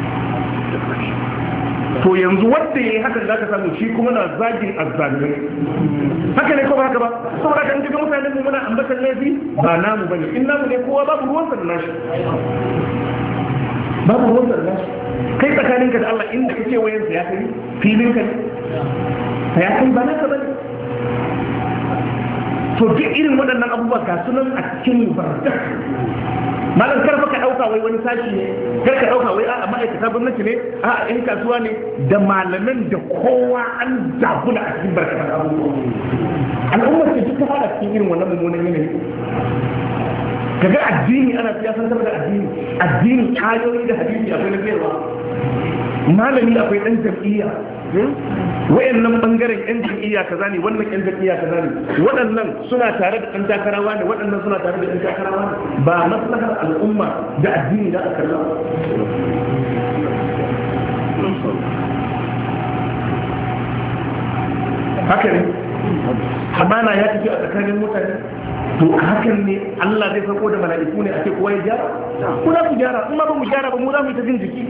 to yanzu wanda ya yi hakan za ka samu shi kuma na zagin azzalumai haka ne ko ba haka ba saboda kan jiga mutanen mu muna ambatan laifi ba namu bane in namu ne kowa babu ruwan sa da nashi babu ruwan sa da nashi kai tsakaninka da Allah inda kake wayansa ya kai filin ka ne ya kai ba naka bane to duk irin waɗannan abubuwa ga sunan a cikin bardak malam kar ka dauka wai wani sashi ne kar ka dauka wai a ma'aikata gwamnati ne a yan kasuwa ne da malaman da kowa an zabuna a cikin barkatan abubuwa al'ummar ce duk ta fara cikin irin wannan mummunan yanayi kaga addini ana siyasantar da addini addini ayoyi da hadisi akwai na biyarwa malami akwai dan jam'iyya wayannan bangaren yan jam'iyya kaza ne wannan yan jam'iyya kaza ne waɗannan suna tare da ɗan takarawa ne waɗannan suna tare da ɗan takarawa ne ba maslahar al'umma da addini da aka kalla haka ne amana ya tafi a tsakanin mutane to hakan ne Allah zai farko da mala'iku ne a ce kowa ya gyara ko za ku gyara in ma ba mu gyara ba mu za mu yi ta jin jiki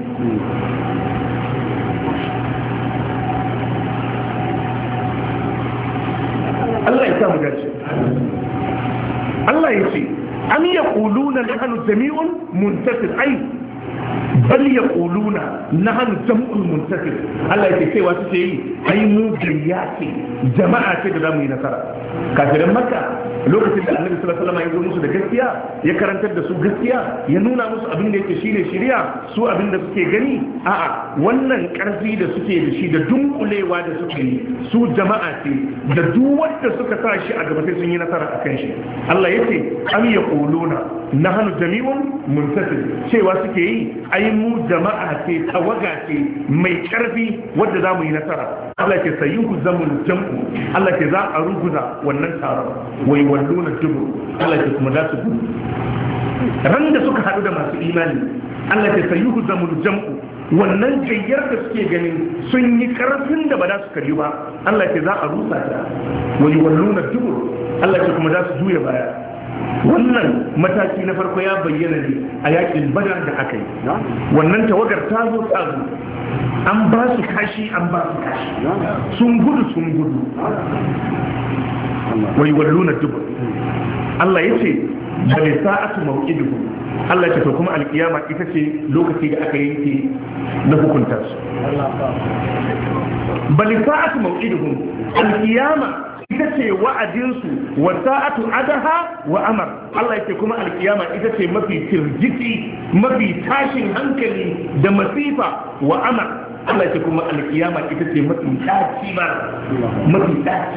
Allah ya sa mu dace Allah ya ce am yaquluna nahnu jami'un muntasir ay bal yaquluna nahnu jam'un muntasir Allah ya ce cewa suke yi ai mu gayya ce jama'a ce da zamu yi nasara kafiran makka lokacin da annabi sallallahu alaihi wasallam ya zo musu da gaskiya ya karantar da su gaskiya ya nuna musu abin da yake shine shari'a su abin da suke gani a'a wannan karfi da suke da shi da dunkulewa da suke yi su jama'a ce da duk wanda suka sa shi a gaba sai sun yi nasara akan shi Allah yace am yaquluna nahnu jami'un muntasir cewa suke yi ai mu jama'a ce tawaga ce mai karfi wanda za mu yi nasara Allah ke sayyuhu zamul jam'u Allah ke za a ruguza wannan taron wai walluna dubu Allah ke kuma za su gudu ran da suka haɗu da masu imani Allah ke sayyuhu zamul jam'u wannan gayyar da suke ganin sun yi karfin da ba za su karyu ba Allah ke za a rusa ta wai walluna dubu Allah ke kuma za su juya baya wannan mataki na farko ya bayyana ne a yakin badar da aka yi wannan tawagar ta zo ta zo an ba su kashi an ba su kashi sun gudu sun gudu wai walluna dubu Allah ya ce bale sa'atu mawqiduhum Allah ya ce to kuma alkiyama ita ce lokaci da aka yanke na hukunta su bale sa'atu mawqiduhum alkiyama ita ce wa'adinsu wa sa'atu adaha wa amar Allah yake kuma alkiyama ita ce mafi firgiti mafi tashin hankali da masifa wa amar Allah yake kuma alkiyama ita ce mafi daci ba mafi daci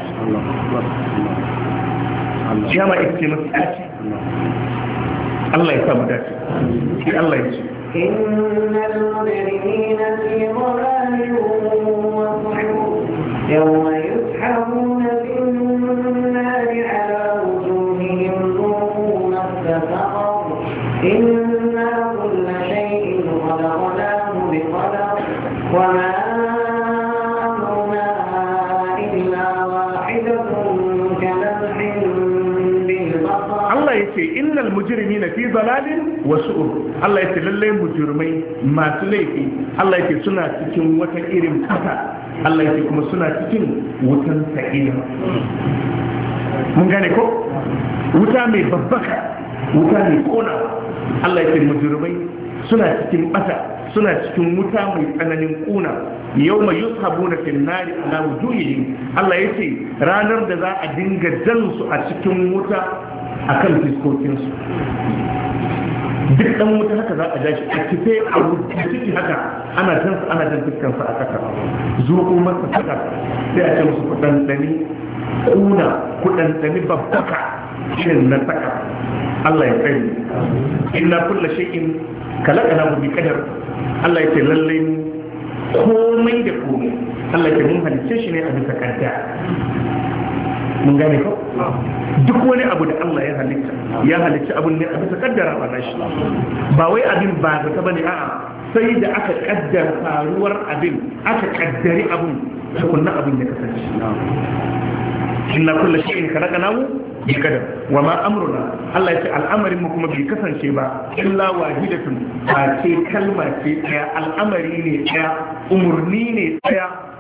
alkiyama ita ce mafi daci Allah ya samu dace shi Allah ya ce innal mujrimina fi dhalalin wa suhur yawma yushabuna النار على وجوههم ذوقوا مس سقر إنا كل شيء خلقناه بقدر وما أمرنا إلا واحدة كلمح بالبصر الله يقول إن المجرمين في ضلال وسعر الله يقول لله مجرمين ما تليكي الله يقول سنة تكون وتكيرم فتا Allah ya ce kuma suna cikin wutan sa'ida mun gane ko wuta mai babbaka wuta mai kona Allah ya ce mujrimai suna cikin bata suna cikin wuta mai tsananin kuna yawma yushabuna fil nari ala wujuhihim Allah ya ce ranar da za a dinga jan su a cikin wuta akan fiskokin su duk dan wuta haka za a jashi a kife a wuta ciki haka ana jan su ana jan fuskansa a kasa zuwa masa saka sai a ce musu kudandani kuna kudandani babbaka shin na saka Allah ya kai inna kullu shay'in kalaqana bi qadar Allah ya ce lalle komai da komai Allah ya ce mun halice shi ne a bisa kaddara mun gane ko duk wani abu da Allah ya halitta ya halitta abun ne a bisa kaddara ba nashi ba wai abin ba ta bane a'a sai da aka kaddara faruwar abin aka kaddari abun tukunna abin ya kasance inna kullu shay'in khalaqnahu bi qadar wa ma amruna Allah ya ce al'amarin mu kuma bai kasance ba illa wahidatun ba ce kalma ce daya al'amari ne daya umurni ne daya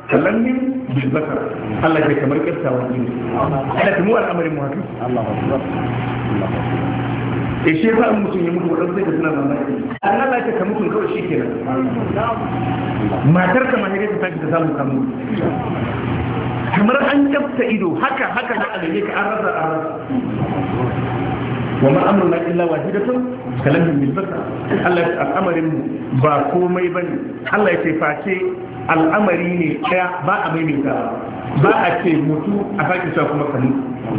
kallamin bil basar Allah ya kamar kirtawan jini Allah ta mu al'amarin mu haka Allahu akbar e shi yasa mutum ya mutu wadansu sai da suna mamaki Allah ya ka mutu kawai shikenan matar ka ma ne ta saki ta samu kamu kamar an kafta ido haka haka da alaye ka an rasa an rasa wa ma amruna illa wahidatun kalamin bil basar Allah ya al'amarin ba komai bane Allah ya ce face al'amari ne daya ba a maimaita ba a ce mutu a sake sa kuma kanu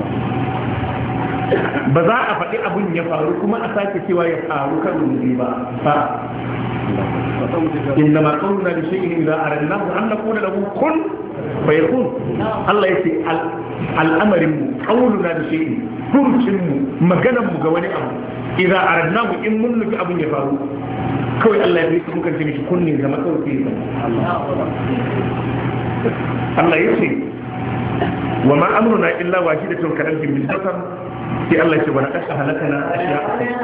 ba za a faɗi abun ya faru kuma a sake cewa ya faru kan rubi ba ba inna ma qawluna li shay'in idha aradnahu an naqula lahu kun fayakun Allah yace al'amarin mu qawluna li shay'in furucin mu maganan mu ga wani abu idza aradnahu in mun nufi abun ya faru kawai Allah ya yi mukan ce mishi kunni zama kawai sai Allah yace wa ma amruna illa wahidatun kalamhin bil basar sai Allah ce wani ƙasa halakana ashiya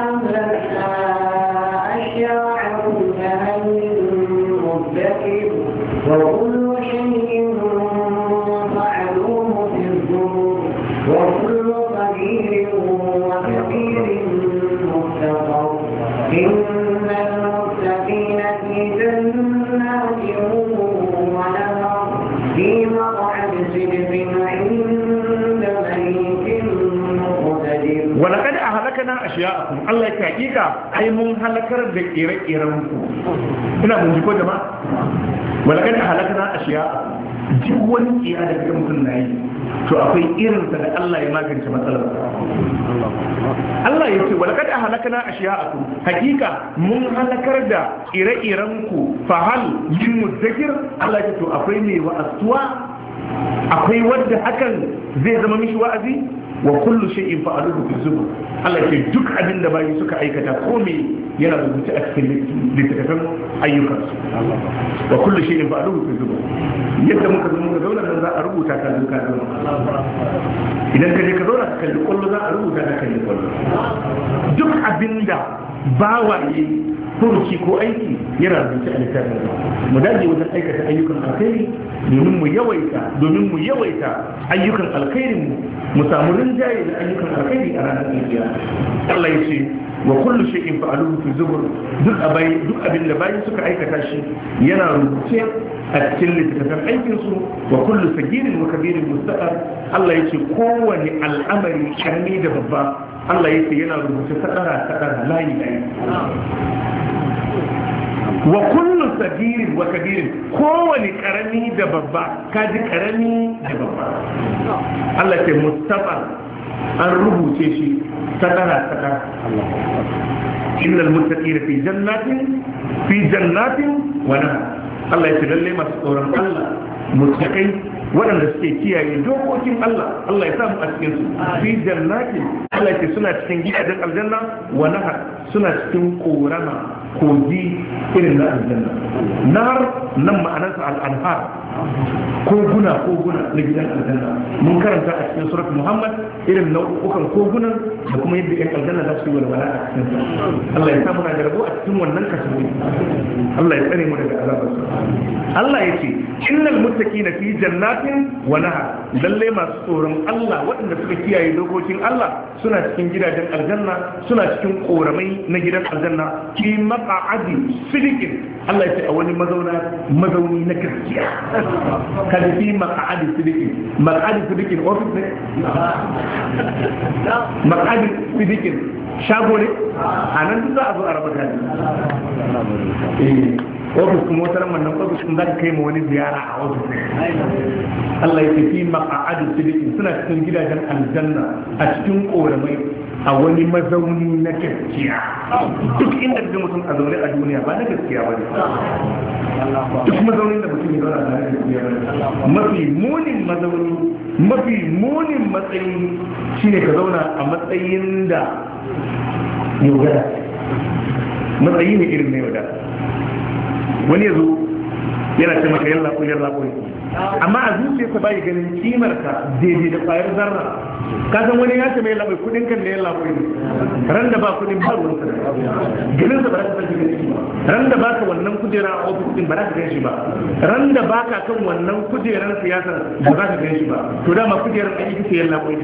وكل شيء فعلوه في الزبر وكل صغير وكبير مستقر إن المتقين في جنات ونهر في مقعد صدق عند مليك ولقد أهلكنا أشياءكم الله يكاكيك أي من هلكر بإيرا إيرانكم هنا منجكو جماعة ولقد أهلكنا أشياءكم جوان إيادة كمتن نعي to akwai irin sa da Allah ya magance matsalar Allah ya ce walaqad ahlakna ashiya'akum hakika mun halakar da ire-iren ku fa hal min mudzakir Allah ya ce to akwai mai wa'azuwa akwai wanda hakan zai zama mishi wa'azi wa kullu shay'in fa'aluhu fi zubur Allah ya ce duk abin da bayi suka aikata ko me yana rubuce a cikin littattafan ayyukansu wa kullu shay'in fa'aluhu fi zubur yadda muka zo muka zauna nan za a rubuta ka duka zauna idan ka je ka zauna ka kalli kwallo za a rubuta ka kalli kwallo duk abinda bawaye furuci ko aiki yana rubuce a littafin mu dage wajen aikata ayyukan alkhairi domin mu yawaita domin mu yawaita ayyukan alkhairin mu mu samu rinjaye da ayyukan alkhairi a ranar kiyama Allah ya ce wa kullu shay'in fa'aluhu fi zubur duk abai duk abin da bayi suka aikata shi yana rubuce a cikin littattafan aikin su wa kullu sagirin wa kabirin mustaqar Allah ya ce kowane al'amari karami da babba Allah ya ce yana rubuce sadara sadara layi layi wa kullu sagirin wa kabirin kowane karami da babba kaji karami da babba Allah ce mustafa an rubuce shi sadara sadara innal muttaqina fi jannatin fi jannatin wa nahar Allah ya ce lalle masu tsoron Allah muttaqai waɗanda suke kiyaye dokokin Allah Allah ya samu a cikin su fi jannatin Allah ya ce suna cikin gidajen aljanna wa nahar suna cikin korama kogi irin na aljanna nahar nan ma'anarsa al-anhar koguna koguna na gidan aljanna mun karanta a cikin surat Muhammad irin nau'ukan kogunan da kuma yadda yan aljanna za su yi walwala a cikin sa Allah ya samu na da rabo a cikin wannan kaso Allah ya tsare mu daga azabar Allah ya ce innal muttaqina fi jannatin wa nahar lalle masu tsoron Allah waɗanda suka kiyaye dokokin Allah suna cikin gidajen aljanna suna cikin koramai na gidan aljanna fi maq'adi sidiqin Allah ya ce a wani mazauna mazauni na gaskiya kada fi maq'adi sidiqin maq'adi sidiqin office ne maq'adi sidiqin shago ne anan duk za a zo a raba gani eh ofis kuma wata ran wannan ofis kun zaka kai ma wani ziyara a ofis Allah ya fi maq'adi sidiqin suna cikin gidajen aljanna a cikin koramai a wani mazauni na gaskiya duk inda da mutum a zaune a duniya ba na gaskiya ba ne duk mazaunin da mutum ya zauna a gaskiya ba ne mafi munin mazauni mafi munin matsayi shine ka zauna a matsayin da yaudara matsayi ne irin na yaudara wani ya zo yana ce maka yalla ko yalla ko amma a zuciyarsa bai ganin kimar ka daidai da kwayar zarra ka san wani ya ce mai labai kudin kan ne ya labai ran da ba kudin ba ruwan sa ganin sa ba za ka san shi ba ran da baka wannan kujera a ofis din ba za ka gan shi ba ran da baka kan wannan kujerar siyasa ba za ka gan shi ba to dama kujerar aiki ce ya labai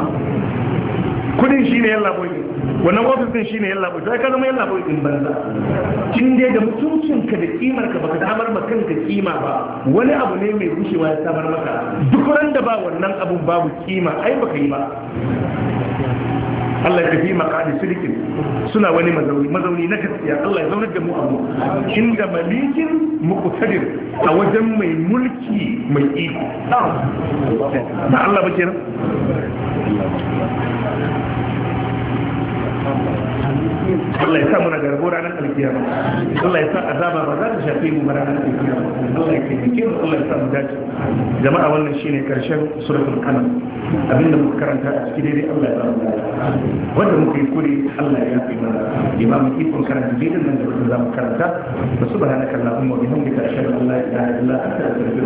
kudin shi ne ya labai wannan ofis din shine yalla bai sai ka zama yalla bai din banza kin dai da mutuncinka da kimar ka baka samar ma kanka kima ba wani abu ne mai gushewa ya samar maka duk ran da ba wannan abun babu kima ai baka yi ba Allah ya tafi makadi sirikin suna wani mazauni mazauni na gaskiya Allah ya zaunar da mu abu inda malikin muqtadir a wajen mai mulki mai iko da Allah ba kenan Allah ya sa muna garbo ranar alkiyama Allah ya sa azaba ba za ta shafe mu ranar alkiyama Allah ya kike mu Allah ya sa mu dace jama'a wannan shine karshen suratul qalam abinda muka karanta a cikin dai Allah ya sa mu dace wanda muka yi kuri Allah ya yi mana imam ikon karanta dai nan da za mu karanta subhanaka allahumma wa bihamdika ashhadu an la ilaha illa anta astaghfiruka